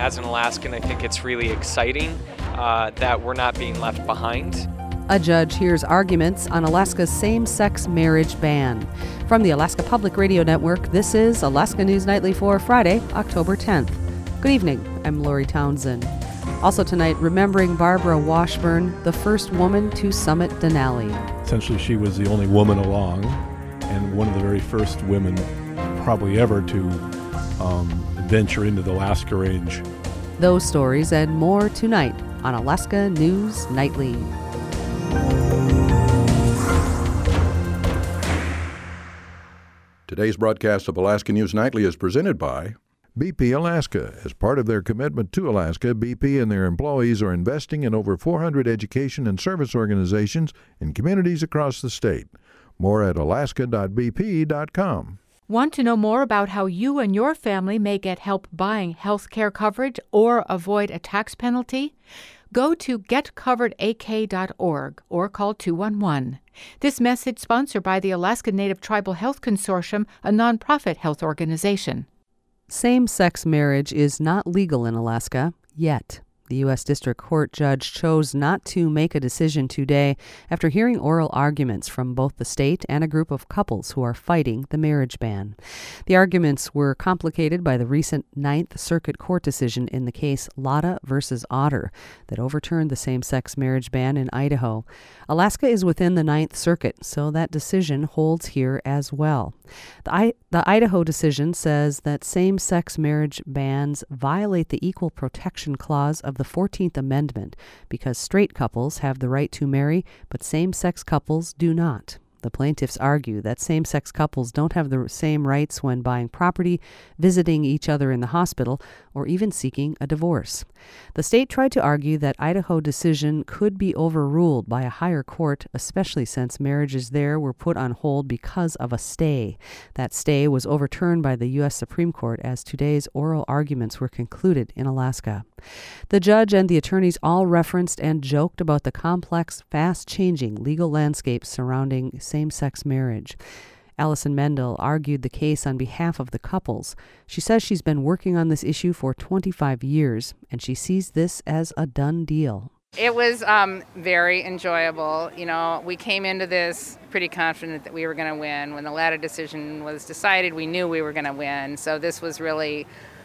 As an Alaskan, I think it's really exciting that we're not being left behind. A judge hears arguments on Alaska's same-sex marriage ban. From the Alaska Public Radio Network, this is Alaska News Nightly for Friday, October 10th. Good evening, I'm Lori Townsend. Also tonight, remembering Barbara Washburn, the first woman to summit Denali. Essentially, she was the only woman along, and one of the very first women probably ever to venture into the Alaska Range. Those stories and more tonight on Alaska News Nightly. Today's broadcast of Alaska News Nightly is presented by BP Alaska. As part of their commitment to Alaska, BP and their employees are investing in over 400 education and service organizations in communities across the state. More at alaska.bp.com. Want to know more about how you and your family may get help buying health care coverage or avoid a tax penalty? Go to getcoveredak.org or call 211. This message sponsored by the Alaska Native Tribal Health Consortium, a nonprofit health organization. Same-sex marriage is not legal in Alaska yet. The U.S. District Court judge chose not to make a decision today after hearing oral arguments from both the state and a group of couples who are fighting the marriage ban. The arguments were complicated by the recent Ninth Circuit Court decision in the case Lotta v. Otter that overturned the same-sex marriage ban in Idaho. Alaska is within the Ninth Circuit, so that decision holds here as well. The Idaho decision says that same-sex marriage bans violate the Equal Protection Clause of the 14th Amendment because straight couples have the right to marry, but same-sex couples do not. The plaintiffs argue that same-sex couples don't have the same rights when buying property, visiting each other in the hospital, or even seeking a divorce. The state tried to argue that Idaho decision could be overruled by a higher court, especially since marriages there were put on hold because of a stay. That stay was overturned by the U.S. Supreme Court as today's oral arguments were concluded in Alaska. The judge and the attorneys all referenced and joked about the complex, fast-changing legal landscape surrounding same-sex marriage. Allison Mendel argued the case on behalf of the couples. She says she's been working on this issue for 25 years, and she sees this as a done deal. It was very enjoyable. You know, we came into this pretty confident that we were going to win. When the Lotta decision was decided, we knew we were going to win. So this was really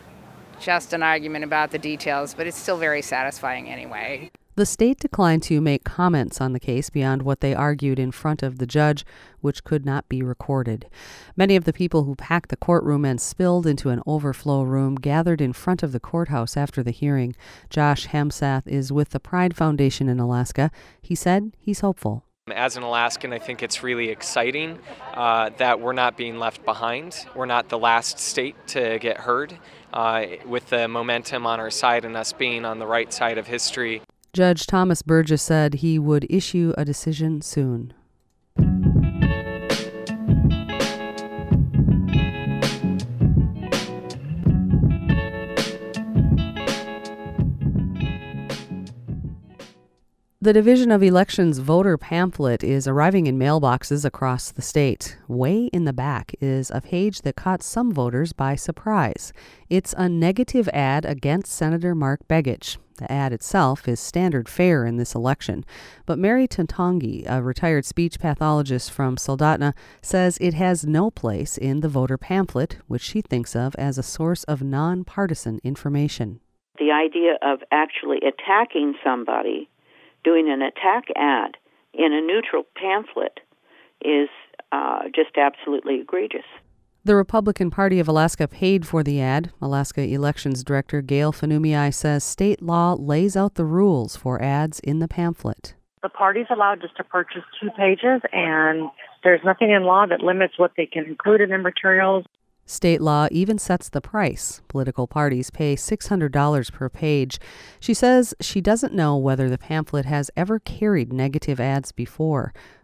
just an argument about the details, but it's still very satisfying anyway. The state declined to make comments on the case beyond what they argued in front of the judge, which could not be recorded. Many of the people who packed the courtroom and spilled into an overflow room gathered in front of the courthouse after the hearing. Josh Hamsath is with the Pride Foundation in Alaska. He said he's hopeful. As an Alaskan, I think it's really exciting that we're not being left behind. We're not the last state to get heard, with the momentum on our side and us being on the right side of history. Judge Thomas Burgess said he would issue a decision soon. The Division of Elections voter pamphlet is arriving in mailboxes across the state. Way in the back is a page that caught some voters by surprise. It's a negative ad against Senator Mark Begich. The ad itself is standard fare in this election, but Mary Tantongi, a retired speech pathologist from Soldotna, says it has no place in the voter pamphlet, which she thinks of as a source of nonpartisan information. The idea of actually attacking somebody, doing an attack ad in a neutral pamphlet is just absolutely egregious. The Republican Party of Alaska paid for the ad. Alaska Elections Director Gail Fanumii says state law lays out the rules for ads in the pamphlet. The party's allowed just to purchase 2 pages, and there's nothing in law that limits what they can include in their materials. State law even sets the price. Political parties pay $600 per page. She says she doesn't know whether the pamphlet has ever carried negative ads before.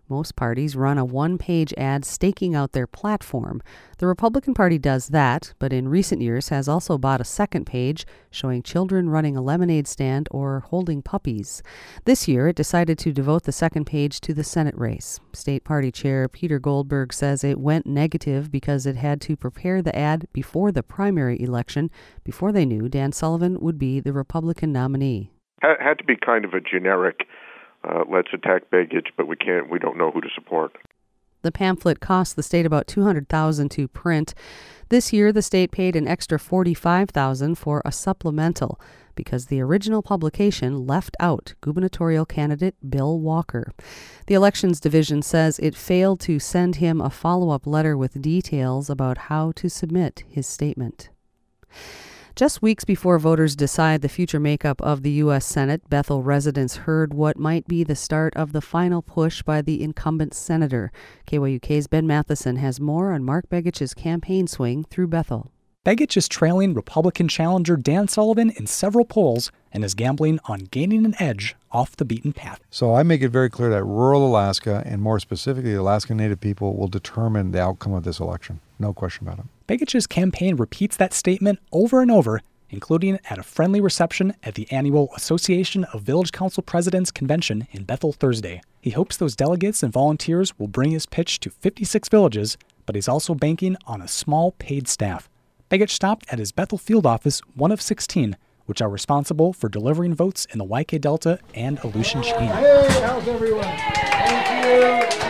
Most parties run a one-page ad staking out their platform. The Republican Party does that, but in recent years has also bought a second page showing children running a lemonade stand or holding puppies. This year, it decided to devote the second page to the Senate race. State Party Chair Peter Goldberg says it went negative because it had to prepare the ad before the primary election, before they knew Dan Sullivan would be the Republican nominee. Had to be kind of a generic, let's attack Begich, but we don't know who to support. The pamphlet cost the state about $200,000 to print. This year, the state paid an extra $45,000 for a supplemental because the original publication left out gubernatorial candidate Bill Walker. The Elections Division says it failed to send him a follow-up letter with details about how to submit his statement. Just weeks before voters decide the future makeup of the U.S. Senate, Bethel residents heard what might be the start of the final push by the incumbent senator. KYUK's Ben Matheson has more on Mark Begich's campaign swing through Bethel. Begich is trailing Republican challenger Dan Sullivan in several polls and is gambling on gaining an edge off the beaten path. So I make it very clear that rural Alaska, and more specifically the Alaska Native people, will determine the outcome of this election. No question about it. Begich's campaign repeats that statement over and over, including at a friendly reception at the annual Association of Village Council Presidents Convention in Bethel Thursday. He hopes those delegates and volunteers will bring his pitch to 56 villages, but he's also banking on a small paid staff. Begich stopped at his Bethel field office, one of 16, which are responsible for delivering votes in the YK Delta and Aleutian chain. Hey, how's everyone? Thank you.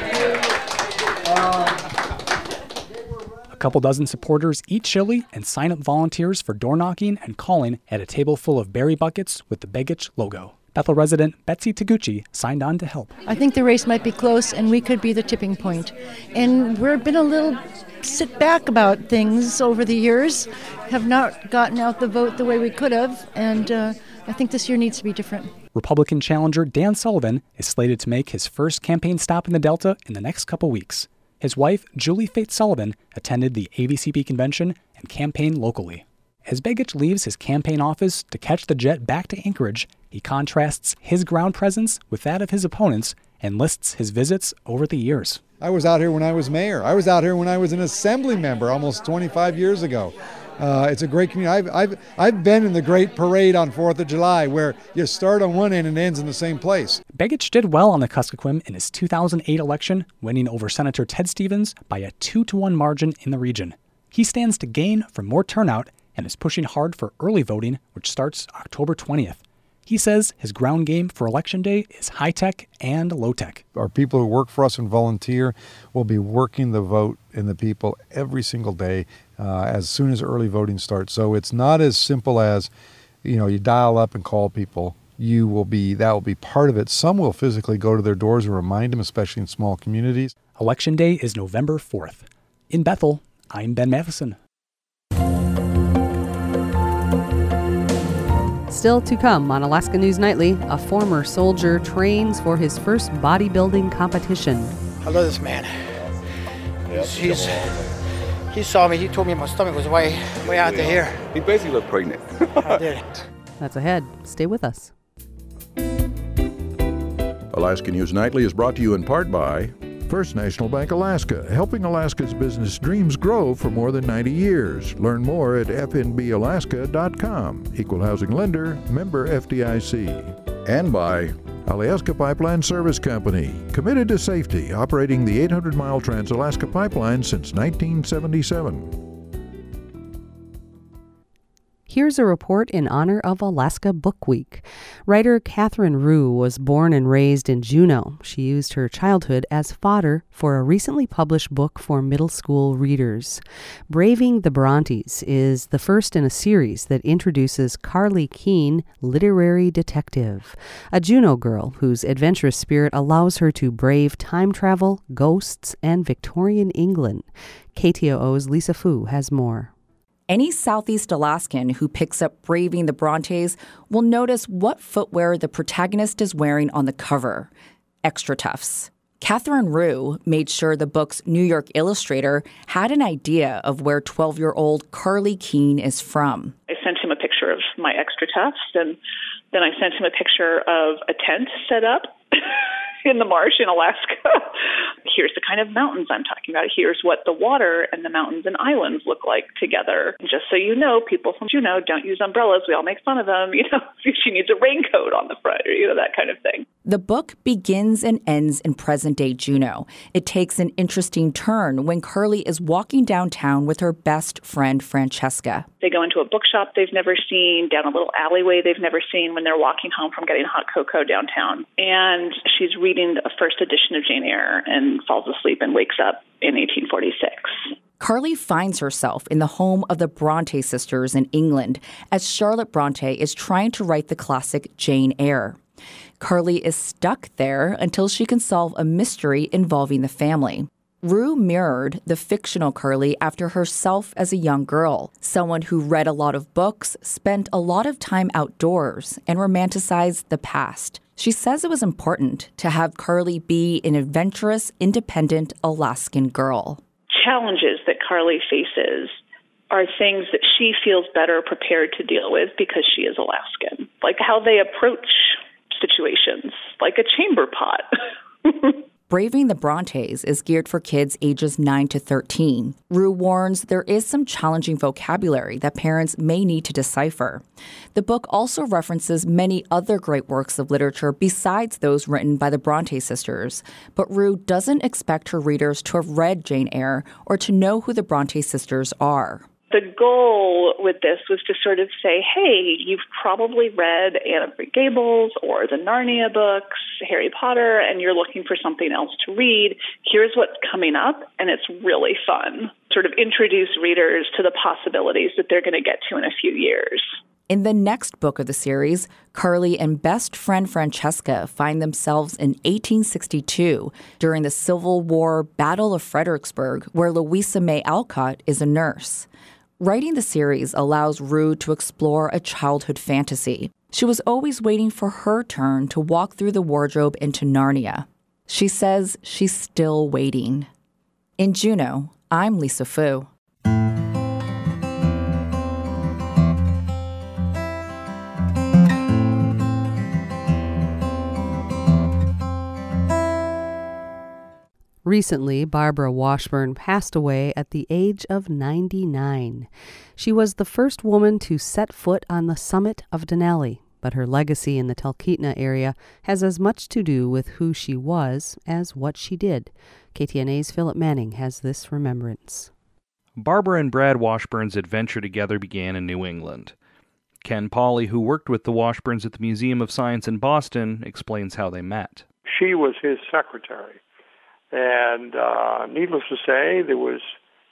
A couple dozen supporters eat chili and sign up volunteers for door knocking and calling at a table full of berry buckets with the Begich logo. Bethel resident Betsy Taguchi signed on to help. I think the race might be close and we could be the tipping point. And we've been a little sit back about things over the years, have not gotten out the vote the way we could have, and I think this year needs to be different. Republican challenger Dan Sullivan is slated to make his first campaign stop in the Delta in the next couple weeks. His wife, Julie Faith Sullivan, attended the AVCP convention and campaigned locally. As Begich leaves his campaign office to catch the jet back to Anchorage, he contrasts his ground presence with that of his opponents and lists his visits over the years. I was out here when I was mayor. I was out here when I was an assembly member almost 25 years ago. It's a great community. I've been in the great parade on 4th of July where you start on one end and ends in the same place. Begich did well on the Kuskokwim in his 2008 election, winning over Senator Ted Stevens by a 2-1 margin in the region. He stands to gain from more turnout and is pushing hard for early voting, which starts October 20th. He says his ground game for Election Day is high-tech and low-tech. Our people who work for us and volunteer will be working the vote and the people every single day as soon as early voting starts. So it's not as simple as, you dial up and call people. That will be part of it. Some will physically go to their doors and remind them, especially in small communities. Election Day is November 4th. In Bethel, I'm Ben Matheson. Still to come on Alaska News Nightly, a former soldier trains for his first bodybuilding competition. I love this man. He saw me. He told me my stomach was way out to here. He basically looked pregnant. I did. That's ahead. Stay with us. Alaska News Nightly is brought to you in part by First National Bank Alaska, helping Alaska's business dreams grow for more than 90 years. Learn more at fnbalaska.com. Equal housing lender, member FDIC. And by Alaska Pipeline Service Company, committed to safety, operating the 800-mile Trans-Alaska Pipeline since 1977. Here's a report in honor of Alaska Book Week. Writer Catherine Rue was born and raised in Juneau. She used her childhood as fodder for a recently published book for middle school readers. Braving the Brontes is the first in a series that introduces Carly Keene, literary detective, a Juneau girl whose adventurous spirit allows her to brave time travel, ghosts, and Victorian England. KTOO's Lisa Fu has more. Any Southeast Alaskan who picks up Braving the Brontes will notice what footwear the protagonist is wearing on the cover. Extra Toughs. Catherine Rue made sure the book's New York illustrator had an idea of where 12-year-old Carly Keene is from. I sent him a picture of my Extra Toughs, and then I sent him a picture of a tent set up in the marsh in Alaska. Here's the kind of mountains I'm talking about. Here's what the water and the mountains and islands look like together. Just so you know, people from Juneau don't use umbrellas. We all make fun of them. She needs a raincoat on the front, or, that kind of thing. The book begins and ends in present-day Juneau. It takes an interesting turn when Carly is walking downtown with her best friend, Francesca. They go into a bookshop they've never seen, down a little alleyway they've never seen when they're walking home from getting hot cocoa downtown. And she's reading a first edition of Jane Eyre and falls asleep and wakes up in 1846. Carly finds herself in the home of the Bronte sisters in England as Charlotte Bronte is trying to write the classic Jane Eyre. Carly is stuck there until she can solve a mystery involving the family. Rue mirrored the fictional Carly after herself as a young girl, someone who read a lot of books, spent a lot of time outdoors, and romanticized the past. She says it was important to have Carly be an adventurous, independent Alaskan girl. Challenges that Carly faces are things that she feels better prepared to deal with because she is Alaskan. Like how they approach situations, like a chamber pot. Braving the Brontes is geared for kids ages 9 to 13. Rue warns there is some challenging vocabulary that parents may need to decipher. The book also references many other great works of literature besides those written by the Bronte sisters, but Rue doesn't expect her readers to have read Jane Eyre or to know who the Bronte sisters are. The goal with this was to sort of say, hey, you've probably read Anne of Green Gables or the Narnia books, Harry Potter, and you're looking for something else to read. Here's what's coming up, and it's really fun. Sort of introduce readers to the possibilities that they're going to get to in a few years. In the next book of the series, Carly and best friend Francesca find themselves in 1862 during the Civil War Battle of Fredericksburg, where Louisa May Alcott is a nurse. Writing the series allows Rue to explore a childhood fantasy. She was always waiting for her turn to walk through the wardrobe into Narnia. She says she's still waiting. In Juneau, I'm Lisa Fu. Recently, Barbara Washburn passed away at the age of 99. She was the first woman to set foot on the summit of Denali, but her legacy in the Talkeetna area has as much to do with who she was as what she did. KTNA's Philip Manning has this remembrance. Barbara and Brad Washburn's adventure together began in New England. Ken Pauley, who worked with the Washburns at the Museum of Science in Boston, explains how they met. She was his secretary. And needless to say, there was,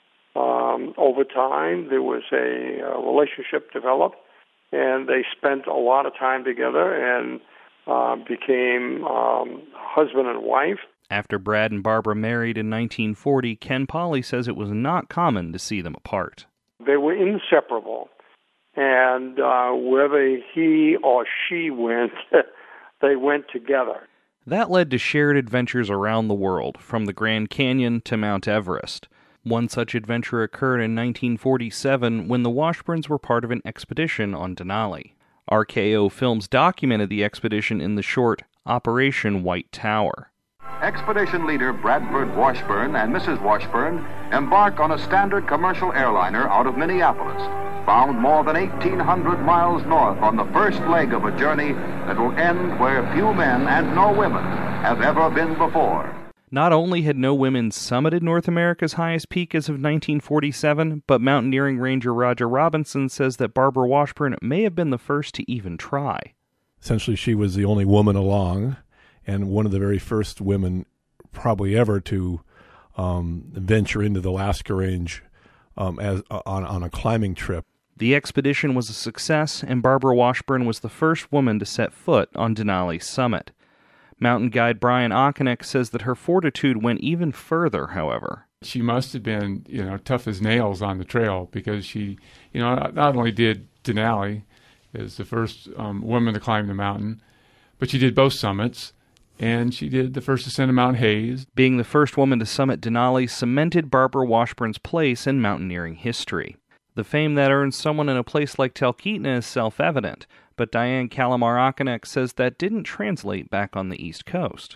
over time, there was a relationship developed, and they spent a lot of time together and became husband and wife. After Brad and Barbara married in 1940, Ken Pauley says it was not common to see them apart. They were inseparable, and wherever he or she went, they went together. That led to shared adventures around the world, from the Grand Canyon to Mount Everest. One such adventure occurred in 1947 when the Washburns were part of an expedition on Denali. RKO Films documented the expedition in the short Operation White Tower. Expedition leader Bradford Washburn and Mrs. Washburn embark on a standard commercial airliner out of Minneapolis, bound more than 1,800 miles north on the first leg of a journey that will end where few men and no women have ever been before. Not only had no women summited North America's highest peak as of 1947, but mountaineering ranger Roger Robinson says that Barbara Washburn may have been the first to even try. Essentially, she was the only woman along, and one of the very first women probably ever to venture into the Alaska Range on a climbing trip. The expedition was a success, and Barbara Washburn was the first woman to set foot on Denali's summit. Mountain guide Brian Okonek says that her fortitude went even further, however. She must have been, tough as nails on the trail, because she, not only did Denali as the first woman to climb the mountain, but she did both summits, and she did the first ascent of Mount Hayes. Being the first woman to summit Denali cemented Barbara Washburn's place in mountaineering history. The fame that earns someone in a place like Talkeetna is self-evident, but Diane Calamar-Okonek says that didn't translate back on the East Coast.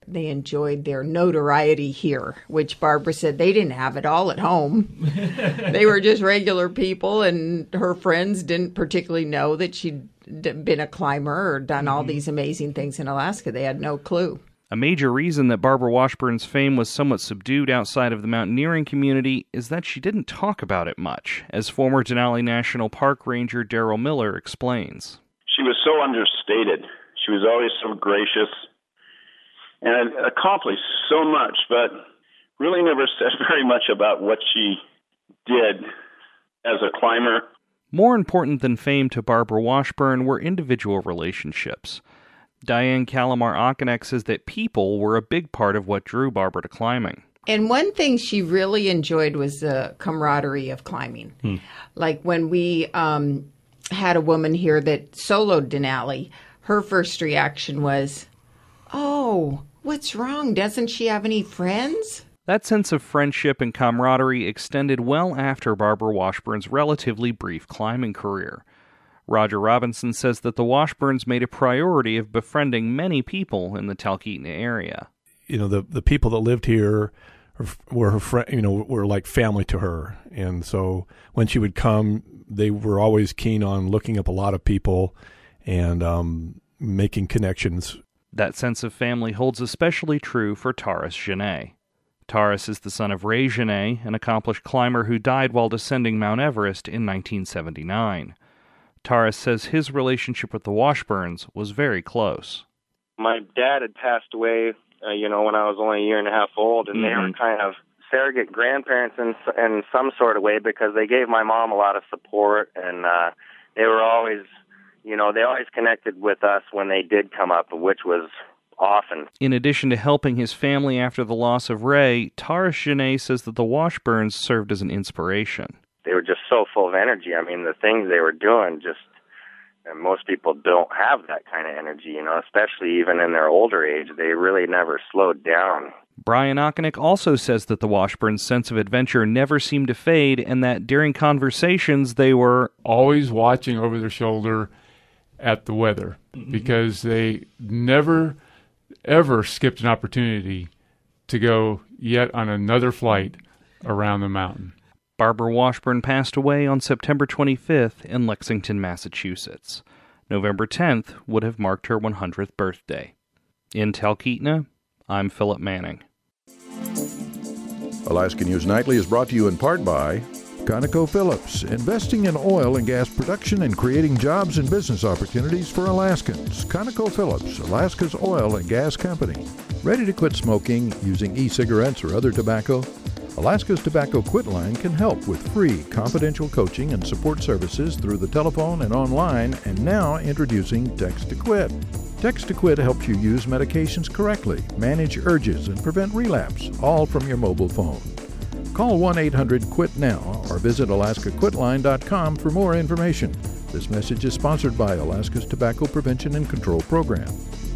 they enjoyed their notoriety here, which Barbara said they didn't have it all at home. They were just regular people, and her friends didn't particularly know that she'd been a climber or done all these amazing things in Alaska. They had no clue. A major reason that Barbara Washburn's fame was somewhat subdued outside of the mountaineering community is that she didn't talk about it much, as former Denali National Park Ranger Daryl Miller explains. She was so understated. She was always so gracious and accomplished so much, but really never said very much about what she did as a climber. More important than fame to Barbara Washburn were individual relationships. Diane Calamar-Okonek says that people were a big part of what drew Barbara to climbing. And one thing she really enjoyed was the camaraderie of climbing. Like when we had a woman here that soloed Denali, her first reaction was, "Oh, what's wrong? Doesn't she have any friends?" That sense of friendship and camaraderie extended well after Barbara Washburn's relatively brief climbing career. Roger Robinson says that the Washburns made a priority of befriending many people in the Talkeetna area. You know, the people that lived here were her friend, were like family to her. And so when she would come, they were always keen on looking up a lot of people and making connections. That sense of family holds especially true for Taras Genet. Taras is the son of Ray Genet, an accomplished climber who died while descending Mount Everest in 1979. Taras says his relationship with the Washburns was very close. My dad had passed away, when I was only a year and a half old, and they were kind of surrogate grandparents in some sort of way because they gave my mom a lot of support, and they were always, they always connected with us when they did come up, which was often. In addition to helping his family after the loss of Ray, Taras Genet says that the Washburns served as an inspiration. They were just so full of energy. I mean, the things they were doing, and most people don't have that kind of energy, especially even in their older age. They really never slowed down. Brian Okonek also says that the Washburns' sense of adventure never seemed to fade, and that during conversations they were always watching over their shoulder at the weather, because they never, ever skipped an opportunity to go yet on another flight around the mountain. Barbara Washburn passed away on September 25th in Lexington, Massachusetts. November 10th would have marked her 100th birthday. In Talkeetna, I'm Philip Manning. Alaska News Nightly is brought to you in part by ConocoPhillips, investing in oil and gas production and creating jobs and business opportunities for Alaskans. ConocoPhillips, Alaska's oil and gas company. Ready to quit smoking, using e-cigarettes or other tobacco? Alaska's Tobacco Quit Line can help with free, confidential coaching and support services through the telephone and online, and now introducing Text to Quit. Text to Quit helps you use medications correctly, manage urges, and prevent relapse, all from your mobile phone. Call 1-800-QUIT-NOW or visit alaskaquitline.com for more information. This message is sponsored by Alaska's Tobacco Prevention and Control Program.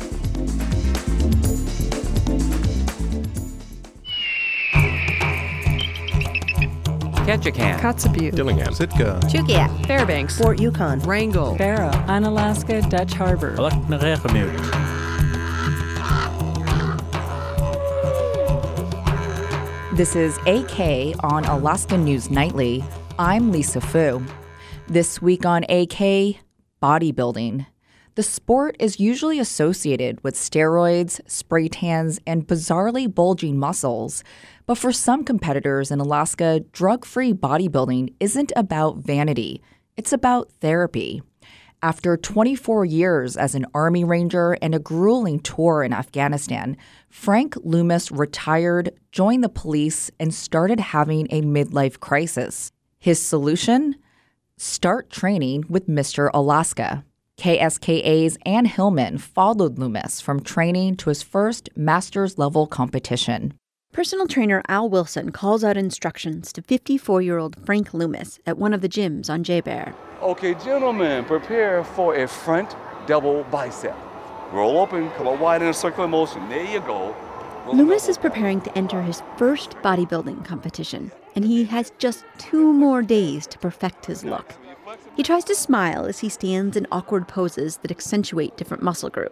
Ketchikan, Kotzebue, Dillingham, Sitka, Chugiak, Fairbanks, Fort Yukon, Wrangell, Barrow, Unalaska, Dutch Harbor. This is AK on Alaska News Nightly. I'm Lisa Fu. This week on AK, bodybuilding. The sport is usually associated with steroids, spray tans, and bizarrely bulging muscles. But for some competitors in Alaska, drug-free bodybuilding isn't about vanity. It's about therapy. After 24 years as an Army Ranger and a grueling tour in Afghanistan, Frank Loomis retired, joined the police, and started having a midlife crisis. His solution? Start training with Mr. Alaska. KSKA's Ann Hillman followed Loomis from training to his first master's level competition. Personal trainer Al Wilson calls out instructions to 54-year-old Frank Loomis at one of the gyms on J-Bear. Okay, gentlemen, prepare for a front double bicep. Roll open, come up wide in a circular motion. There you go. Loomis is preparing to enter his first bodybuilding competition, and he has just 2 more days to perfect his look. He tries to smile as he stands in awkward poses that accentuate different muscle groups.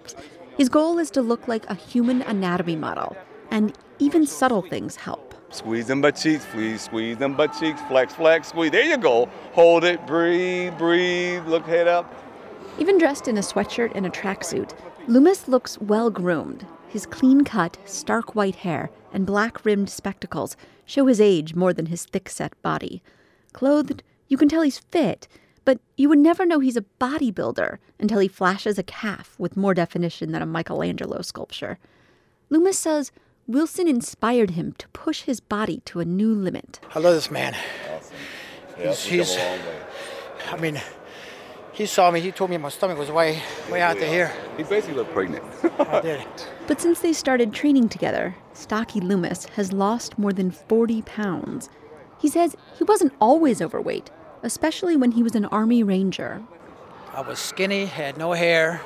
His goal is to look like a human anatomy model, and even subtle things help. Squeeze them butt cheeks, please. Squeeze them butt cheeks. Flex, flex, squeeze. There you go. Hold it. Breathe, breathe. Look head up. Even dressed in a sweatshirt and a tracksuit, Loomis looks well-groomed. His clean-cut, stark white hair and black-rimmed spectacles show his age more than his thick-set body. Clothed, you can tell he's fit, but you would never know he's a bodybuilder until he flashes a calf with more definition than a Michelangelo sculpture. Loomis says Wilson inspired him to push his body to a new limit. I love this man. Awesome. Yeah, he's come a long way. I mean, he saw me. He told me my stomach was way out to here. He basically looked pregnant. I did. But since they started training together, stocky Loomis has lost more than 40 pounds. He says he wasn't always overweight, especially when he was an Army Ranger. I was skinny, had no hair,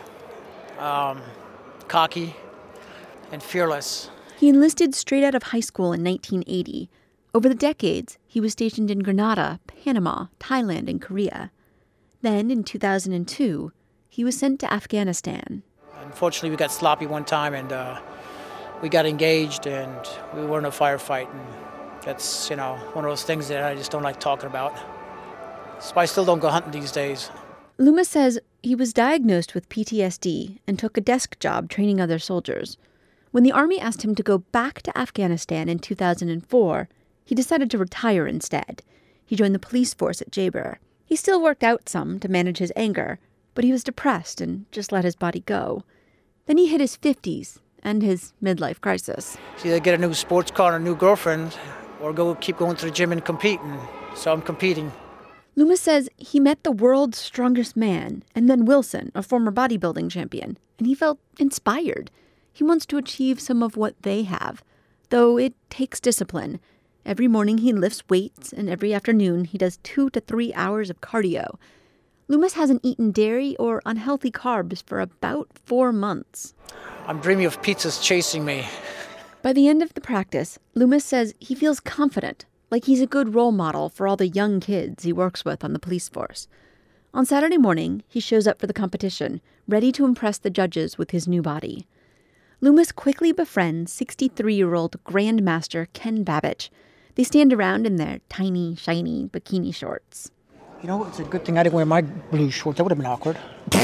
cocky, and fearless. He enlisted straight out of high school in 1980. Over the decades, he was stationed in Grenada, Panama, Thailand, and Korea. Then, in 2002, he was sent to Afghanistan. Unfortunately, we got sloppy one time, and we got engaged, and we were in a firefight. And that's, one of those things that I just don't like talking about. So I still don't go hunting these days. Loomis says he was diagnosed with PTSD and took a desk job training other soldiers. When the Army asked him to go back to Afghanistan in 2004, he decided to retire instead. He joined the police force at Jaber. He still worked out some to manage his anger, but he was depressed and just let his body go. Then he hit his 50s and his midlife crisis. It's either get a new sports car and a new girlfriend, or keep going to the gym and compete, and so I'm competing. Loomis says he met the world's strongest man, and then Wilson, a former bodybuilding champion, and he felt inspired. He wants to achieve some of what they have, though it takes discipline. Every morning he lifts weights, and every afternoon he does 2 to 3 hours of cardio. Loomis hasn't eaten dairy or unhealthy carbs for about 4 months. I'm dreaming of pizzas chasing me. By the end of the practice, Loomis says he feels confident, like he's a good role model for all the young kids he works with on the police force. On Saturday morning, he shows up for the competition, ready to impress the judges with his new body. Loomis quickly befriends 63-year-old Grandmaster Ken Babich. They stand around in their tiny, shiny bikini shorts. It's a good thing I didn't wear my blue shorts. That would have been awkward.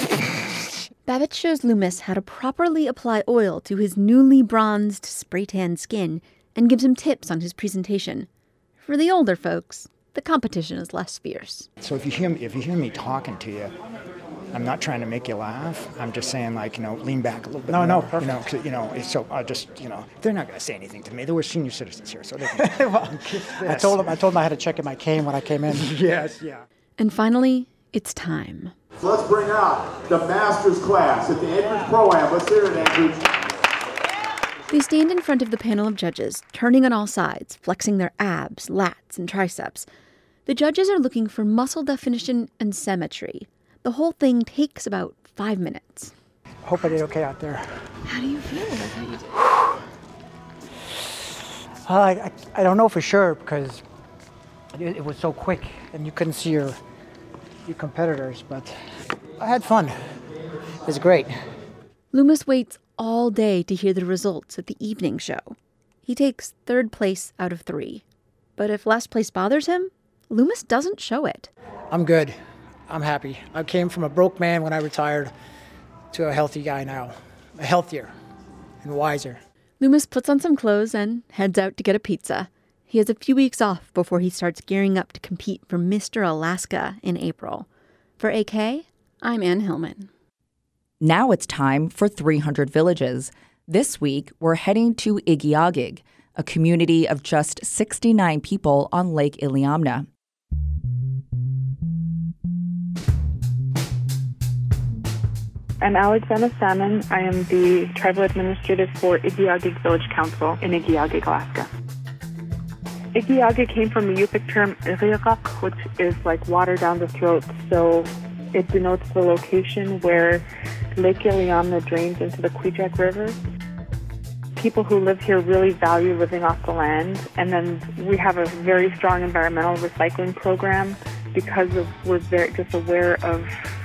Babich shows Loomis how to properly apply oil to his newly bronzed, spray-tanned skin and gives him tips on his presentation. For the older folks, the competition is less fierce. So if you hear me talking to you, I'm not trying to make you laugh. I'm just saying, lean back a little bit. No, perfect. So I just, they're not going to say anything to me. There were senior citizens here, so they can. Well, I told them I had to check in my cane when I came in. Yes, yeah. And finally, it's time. So let's bring out the Masters class at the Anchorage Pro-Am. Let's hear it, Anchorage. They stand in front of the panel of judges, turning on all sides, flexing their abs, lats, and triceps. The judges are looking for muscle definition and symmetry. The whole thing takes about 5 minutes. Hope I did okay out there. How do you feel about how you did? I don't know for sure because it was so quick and you couldn't see your competitors, but I had fun. It was great. Loomis waits all day to hear the results at the evening show. He takes 3rd place out of 3. But if last place bothers him, Loomis doesn't show it. I'm good. I'm happy. I came from a broke man when I retired to a healthy guy now. Healthier and wiser. Loomis puts on some clothes and heads out to get a pizza. He has a few weeks off before he starts gearing up to compete for Mr. Alaska in April. For AK, I'm Ann Hillman. Now it's time for 300 Villages. This week, we're heading to Igiugig, a community of just 69 people on Lake Iliamna. I'm Alexandra Salmon. I am the tribal administrative for Igiugig Village Council in Igiugig, Alaska. Igiugig came from the Yupik term Iriakak, which is like water down the throat. So it denotes the location where Lake Iliamna drains into the Kwijak River. People who live here really value living off the land. And then we have a very strong environmental recycling program because we're very just aware of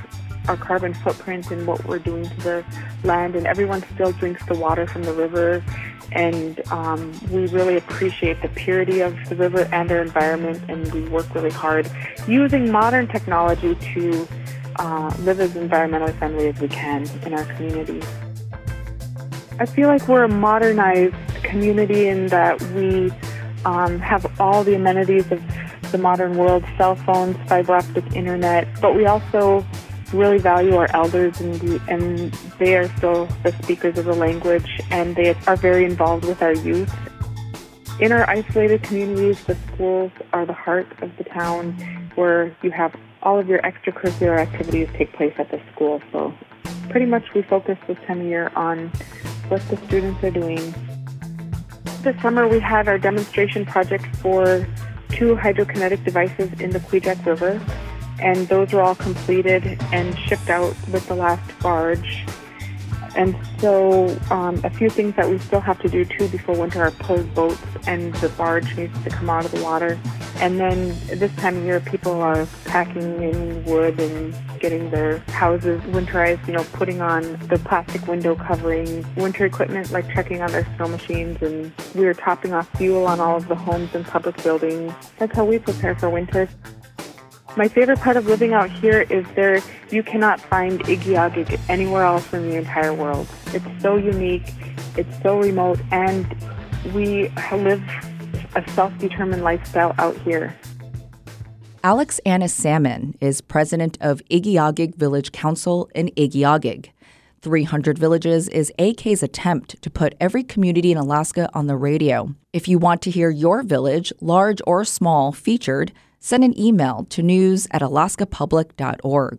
our carbon footprint and what we're doing to the land, and everyone still drinks the water from the river, and we really appreciate the purity of the river and our environment, and we work really hard using modern technology to live as environmentally friendly as we can in our community. I feel like we're a modernized community in that we have all the amenities of the modern world, cell phones, fiber optic internet, but we also really value our elders, and they are still the speakers of the language, and they are very involved with our youth. In our isolated communities, the schools are the heart of the town, where you have all of your extracurricular activities take place at the school. So pretty much we focus this time of year on what the students are doing. This summer we had our demonstration project for 2 hydrokinetic devices in the Kvichak River, and those were all completed and shipped out with the last barge. And so a few things that we still have to do too before winter are pull boats, and the barge needs to come out of the water. And then this time of year, people are packing in wood and getting their houses winterized, putting on the plastic window covering, winter equipment like checking on their snow machines, and we are topping off fuel on all of the homes and public buildings. That's how we prepare for winter. My favorite part of living out here is you cannot find Igiugig anywhere else in the entire world. It's so unique, it's so remote, and we live a self-determined lifestyle out here. Alex Annis Salmon is president of Igiugig Village Council in Igiugig. 300 Villages is AK's attempt to put every community in Alaska on the radio. If you want to hear your village, large or small, featured, send an email to news@alaskapublic.org.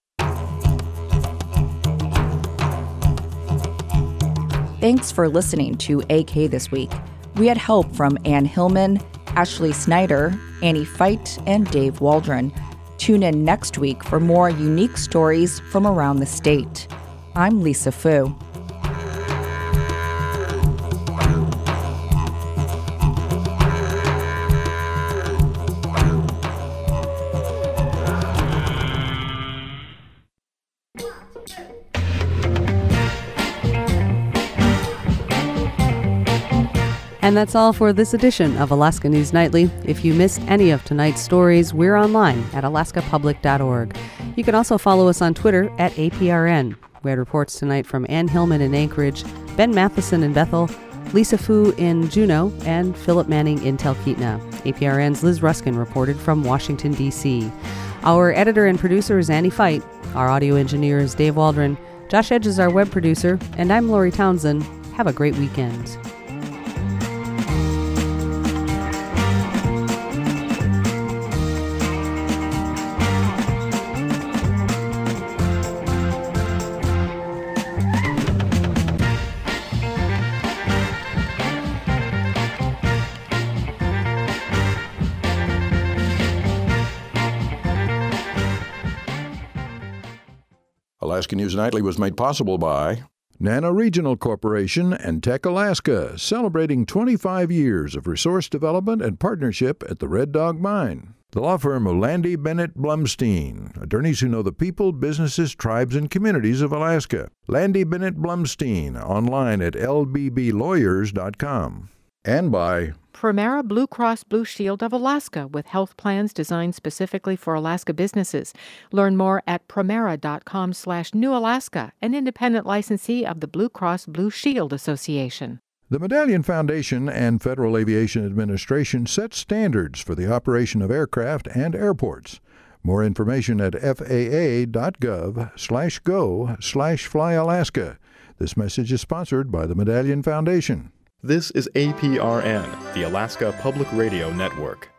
Thanks for listening to AK This Week. We had help from Ann Hillman, Ashley Snyder, Annie Feit, and Dave Waldron. Tune in next week for more unique stories from around the state. I'm Lisa Fu. And that's all for this edition of Alaska News Nightly. If you missed any of tonight's stories, we're online at alaskapublic.org. You can also follow us on Twitter at APRN. We had reports tonight from Ann Hillman in Anchorage, Ben Matheson in Bethel, Lisa Fu in Juneau, and Philip Manning in Talkeetna. APRN's Liz Ruskin reported from Washington, D.C. Our editor and producer is Annie Feit. Our audio engineer is Dave Waldron. Josh Edge is our web producer, and I'm Lori Townsend. Have a great weekend. Alaska News Nightly was made possible by Nano Regional Corporation and Tech Alaska, celebrating 25 years of resource development and partnership at the Red Dog Mine. The law firm of Landy Bennett Blumstein, attorneys who know the people, businesses, tribes, and communities of Alaska. Landy Bennett Blumstein, online at lbblawyers.com. And by Premera Blue Cross Blue Shield of Alaska, with health plans designed specifically for Alaska businesses. Learn more at premera.com/newalaska, an independent licensee of the Blue Cross Blue Shield Association. The Medallion Foundation and Federal Aviation Administration set standards for the operation of aircraft and airports. More information at faa.gov/go/flyalaska. This message is sponsored by the Medallion Foundation. This is APRN, the Alaska Public Radio Network.